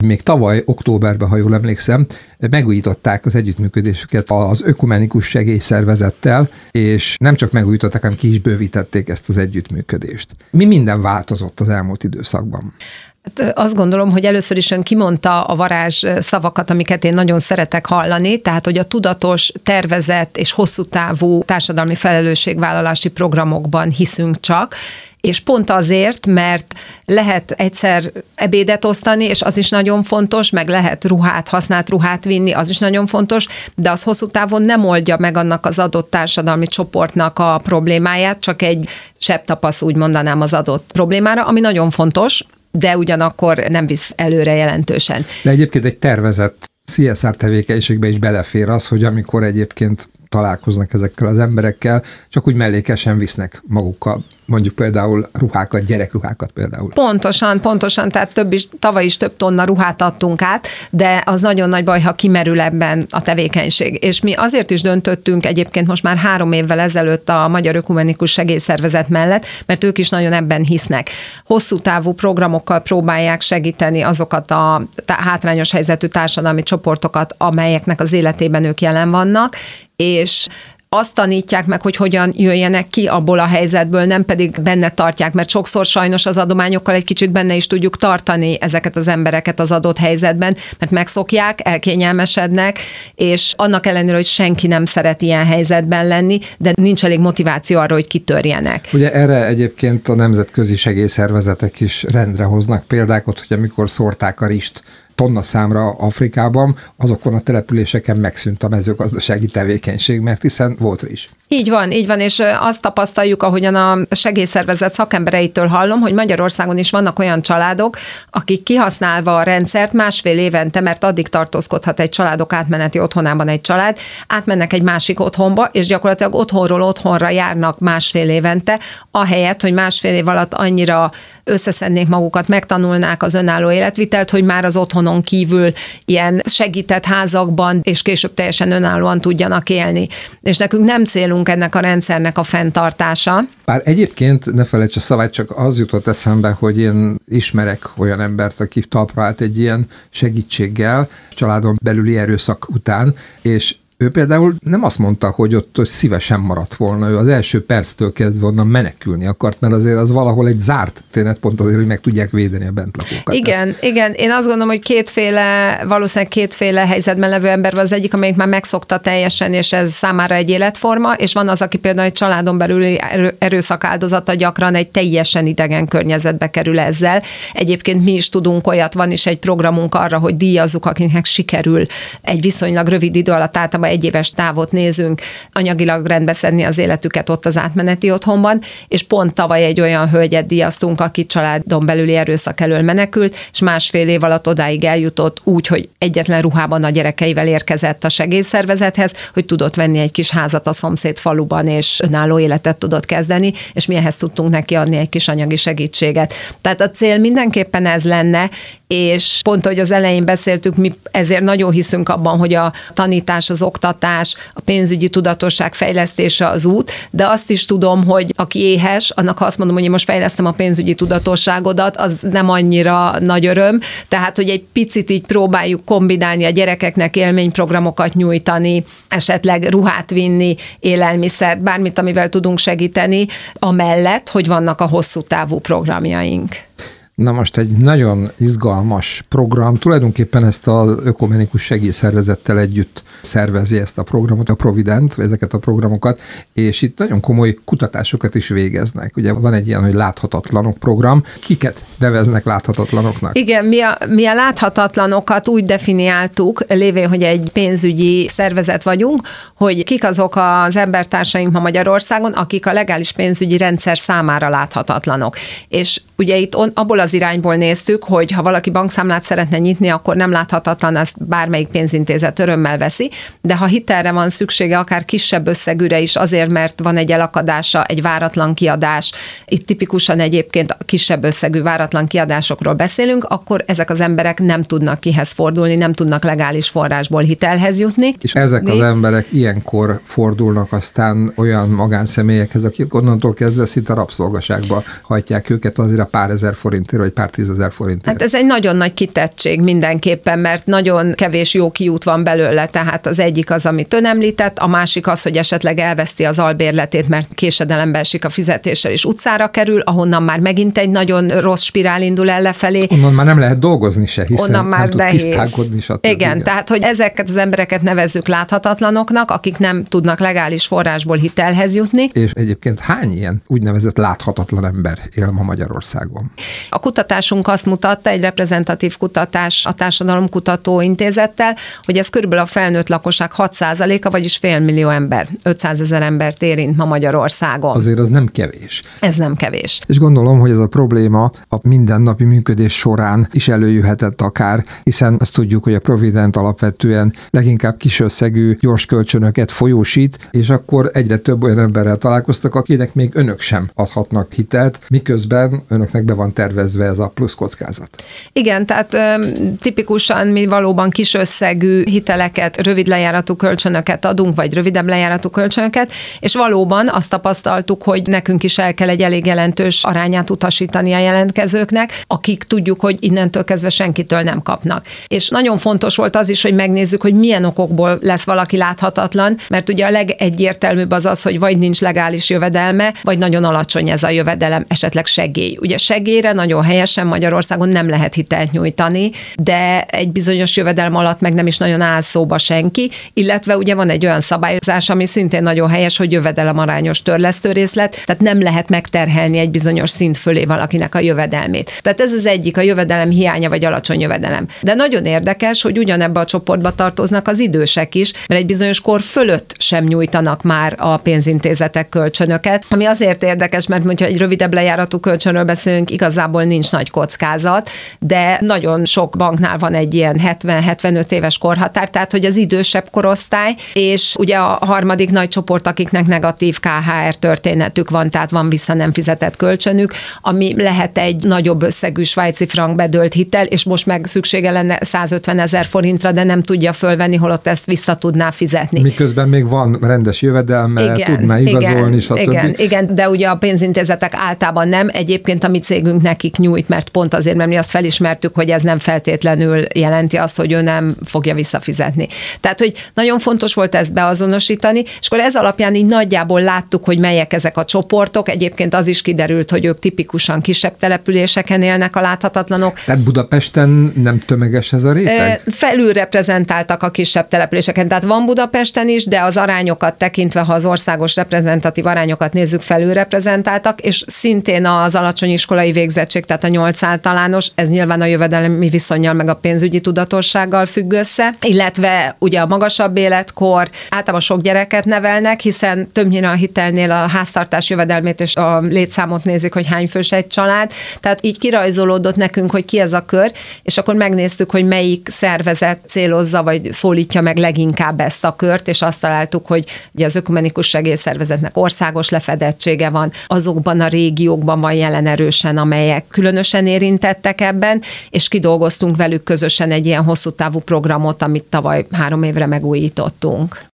még tavaly októberben, ha jól emlékszem, megújították az együttműködésüket az Ökumenikus Segélyszervezettel, és nem csak megújították, hanem ki is bővítették ezt az együttműködést. Mi minden változott az elmúlt időszakban? Azt gondolom, hogy először is ön kimondta a varázs szavakat, amiket én nagyon szeretek hallani, tehát, hogy a tudatos, tervezett és hosszú távú társadalmi felelősségvállalási programokban hiszünk csak, és pont azért, mert lehet egyszer ebédet osztani, és az is nagyon fontos, meg lehet használt ruhát vinni, az is nagyon fontos, de az hosszú távon nem oldja meg annak az adott társadalmi csoportnak a problémáját, csak egy sebtapasz, úgy mondanám, az adott problémára, ami nagyon fontos, de ugyanakkor nem visz előre jelentősen. De egyébként egy tervezett CSR tevékenységbe is belefér az, hogy amikor egyébként találkoznak ezekkel az emberekkel, csak úgy mellékesen visznek magukkal, mondjuk például ruhákat, gyerekruhákat például. Pontosan, tehát tavaly is több tonna ruhát adtunk át, de az nagyon nagy baj, ha kimerül ebben a tevékenység. És mi azért is döntöttünk egyébként most már 3 évvel ezelőtt a Magyar Ökumenikus Segélyszervezet mellett, mert ők is nagyon ebben hisznek. Hosszú távú programokkal próbálják segíteni azokat a hátrányos helyzetű társadalmi csoportokat, amelyeknek az életében ők jelen vannak, és azt tanítják meg, hogy hogyan jöjjenek ki abból a helyzetből, nem pedig benne tartják, mert sokszor sajnos az adományokkal egy kicsit benne is tudjuk tartani ezeket az embereket az adott helyzetben, mert megszokják, elkényelmesednek, és annak ellenére, hogy senki nem szeret ilyen helyzetben lenni, de nincs elég motiváció arra, hogy kitörjenek. Ugye erre egyébként a nemzetközi segélyszervezetek is rendre hoznak példákat, hogy amikor szórták a rist tonna számra Afrikában, azokon a településeken megszűnt a mezőgazdasági tevékenység, mert hiszen volt is. Így van, és azt tapasztaljuk, ahogyan a segélyszervezet szakembereitől hallom, hogy Magyarországon is vannak olyan családok, akik kihasználva a rendszert 1,5 évente, mert addig tartózkodhat egy családok átmeneti otthonában egy család, átmennek egy másik otthonba, és gyakorlatilag otthonról otthonra járnak 1,5 évente, ahelyett, hogy 1,5 év alatt annyira összeszednék magukat, megtanulnák az önálló életvitelt, hogy már az otthonon kívül ilyen segített házakban, és később teljesen önállóan tudjanak élni. És nekünk nem célunk ennek a rendszernek a fenntartása. Bár egyébként, ne felejts a szavát, csak az jutott eszembe, hogy én ismerek olyan embert, aki talpra állt egy ilyen segítséggel, családon belüli erőszak után, és ő például nem azt mondta, hogy ott szívesen maradt volna, ő az első perctől kezdve onnan menekülni akart, mert azért az valahol egy zárt történet, pont azért, hogy meg tudják védeni a bentlakókat. Igen, én azt gondolom, hogy valószínűleg kétféle helyzetben levő ember van, az egyik, amelyik már megszokta teljesen, és ez számára egy életforma, és van az, aki például egy családon belüli erőszak áldozata gyakran egy teljesen idegen környezetbe kerül ezzel. Egyébként mi is tudunk olyat, van is egy programunk arra, hogy díjazzuk, akiknek sikerül egy viszonylag rövid idő alatt, általában 1 éves távot nézünk, anyagilag rendbeszedni az életüket ott az átmeneti otthonban, és pont tavaly egy olyan hölgyet díjaztunk, aki családon belüli erőszak elől menekült, és 1,5 év alatt odáig eljutott úgy, hogy egyetlen ruhában a gyerekeivel érkezett a segélyszervezethez, hogy tudott venni egy kis házat a szomszéd faluban, és önálló életet tudott kezdeni, és mi ehhez tudtunk neki adni egy kis anyagi segítséget. Tehát a cél mindenképpen ez lenne, és pont, hogy az elején beszéltük, mi ezért nagyon hiszünk abban, hogy a tanítás, az oktatás, a pénzügyi tudatosság fejlesztése az út, de azt is tudom, hogy aki éhes, annak ha azt mondom, hogy én most fejlesztem a pénzügyi tudatosságodat, az nem annyira nagy öröm, tehát, hogy egy picit így próbáljuk kombinálni a gyerekeknek élményprogramokat nyújtani, esetleg ruhát vinni, élelmiszert, bármit, amivel tudunk segíteni, amellett, hogy vannak a hosszú távú programjaink. Na most egy nagyon izgalmas program, tulajdonképpen ezt az Ökumenikus Segélyszervezettel együtt szervezi ezt a programot, a Provident, ezeket a programokat, és itt nagyon komoly kutatásokat is végeznek. Ugye van egy ilyen, hogy láthatatlanok program. Kiket neveznek láthatatlanoknak? Igen, mi a láthatatlanokat úgy definiáltuk, lévén, hogy egy pénzügyi szervezet vagyunk, hogy kik azok az embertársaink ma Magyarországon, akik a legális pénzügyi rendszer számára láthatatlanok. És ugye itt abból az irányból néztük, hogy ha valaki bankszámlát szeretne nyitni, akkor nem láthatatlan, ezt bármelyik pénzintézet örömmel veszi, de ha hitelre van szüksége, akár kisebb összegűre is azért, mert van egy elakadása, egy váratlan kiadás, itt tipikusan egyébként kisebb összegű váratlan kiadásokról beszélünk, akkor ezek az emberek nem tudnak kihez fordulni, nem tudnak legális forrásból hitelhez jutni. És ezek az emberek ilyenkor fordulnak aztán olyan magánszemélyekhez, akik onnantól kezdve szinte rabszolgaságba hajtják őket, azért a pár ezer forintért, vagy pár tízezer forintért. Hát ez egy nagyon nagy kitettség mindenképpen, mert nagyon kevés jó kiút van belőle, tehát az egyik az, amit ön említett, a másik az, hogy esetleg elveszti az albérletét, mert késedelembe esik a fizetéssel, és utcára kerül, ahonnan már megint egy nagyon rossz spirál indul el lefelé. Onnan már nem lehet dolgozni se, hiszen onnan már nem tud tisztálkodni. Igen, tehát hogy ezeket az embereket nevezzük láthatatlanoknak, akik nem tudnak legális forrásból hitelhez jutni. És egyébként hány ilyen úgynevezett láthatatlan ember él ma Magyarországon? A kutatásunk azt mutatta, egy reprezentatív kutatás a Társadalomkutató Intézettel, hogy ez körülbelül a felnőtt lakosság 6%-a, vagyis 500 000 ember, 500 000 embert érint ma Magyarországon. Azért az nem kevés. Ez nem kevés. És gondolom, hogy ez a probléma a mindennapi működés során is előjöhetett akár, hiszen azt tudjuk, hogy a Provident alapvetően leginkább kisösszegű gyors kölcsönöket folyósít, és akkor egyre több olyan emberrel találkoztak, akinek még önök sem adhatnak hitelt, miközben önöknek be van tervezve ez a plusz kockázat. Igen, tehát tipikusan mi valóban kisösszegű hiteleket, rövid lejáratú kölcsönöket adunk, vagy rövidebb lejáratú kölcsönöket, és valóban azt tapasztaltuk, hogy nekünk is el kell egy elég jelentős arányát utasítani a jelentkezőknek, akik tudjuk, hogy innentől kezdve senkitől nem kapnak. És nagyon fontos volt az is, hogy megnézzük, hogy milyen okokból lesz valaki láthatatlan, mert ugye a legegyértelműbb az, hogy vagy nincs legális jövedelme, vagy nagyon alacsony ez a jövedelem, esetleg segély. Ugye segélyre nagyon helyesen Magyarországon nem lehet hitelt nyújtani, de egy bizonyos jövedelem alatt meg nem is nagyon áll szóba senki, illetve ugye van egy olyan szabályozás, ami szintén nagyon helyes, hogy jövedelemarányos törlesztőrészlet, tehát nem lehet megterhelni egy bizonyos szint fölé valakinek a jövedelmét. Tehát ez az egyik, a jövedelem hiánya vagy alacsony jövedelem. De nagyon érdekes, hogy ugyanebbe a csoportba tartoznak az idősek is, mert egy bizonyos kor fölött sem nyújtanak már a pénzintézetek kölcsönöket, ami azért érdekes, mert hogyha egy rövidebb lejáratú kölcsönről beszélünk, igazából nincs nagy kockázat, de nagyon sok banknál van egy ilyen 70-75 éves korhatár, tehát hogy az idősebb korosztály, és ugye a harmadik nagy csoport, akiknek negatív KHR történetük van, tehát van vissza nem fizetett kölcsönük, ami lehet egy nagyobb összegű svájci frank bedölt hitel, és most meg szüksége lenne 150 000 forintra, de nem tudja fölvenni, holott ezt vissza tudná fizetni. Miközben még van rendes jövedelme, tudná igazolni, stb. Igen, de ugye a pénzintézetek általában nem, egyébként a mi cégünk nekik nyújt, mert pont azért, mert mi azt felismertük, hogy ez nem feltétlenül jelenti azt, hogy ő nem fogja visszafizetni. Tehát, hogy nagyon fontos volt ezt beazonosítani, és akkor ez alapján így nagyjából láttuk, hogy melyek ezek a csoportok. Egyébként az is kiderült, hogy ők tipikusan kisebb településeken élnek a láthatatlanok. Tehát Budapesten nem tömeges ez a réteg? Felülreprezentáltak a kisebb településeken, tehát van Budapesten is, de az arányokat tekintve, ha az országos reprezentatív arányokat nézzük, felülreprezentáltak, és szintén az alacsony iskolai végzettség, tehát a 8 általános, ez nyilván a jövedelmi viszonnyal meg a pénzügyi tudatossággal függ össze, illetve ugye a magasabb életkor, általában sok gyereket nevelnek, hiszen többnyire a hitelnél a háztartás jövedelmét és a létszámot nézik, hogy hány fős egy család, tehát így kirajzolódott nekünk, hogy ki ez a kör, és akkor megnéztük, hogy melyik szervezet célozza, vagy szólítja meg leginkább ezt a kört, és azt találtuk, hogy ugye az Ökumenikus Segélyszervezetnek országos lefedettsége van, azokban a régiókban van jelen erősen, amelyek különösen érintettek ebben, és kidolgoztunk velük közösen egy ilyen hosszú távú programot, amit tavaly 3 évre megújítottunk.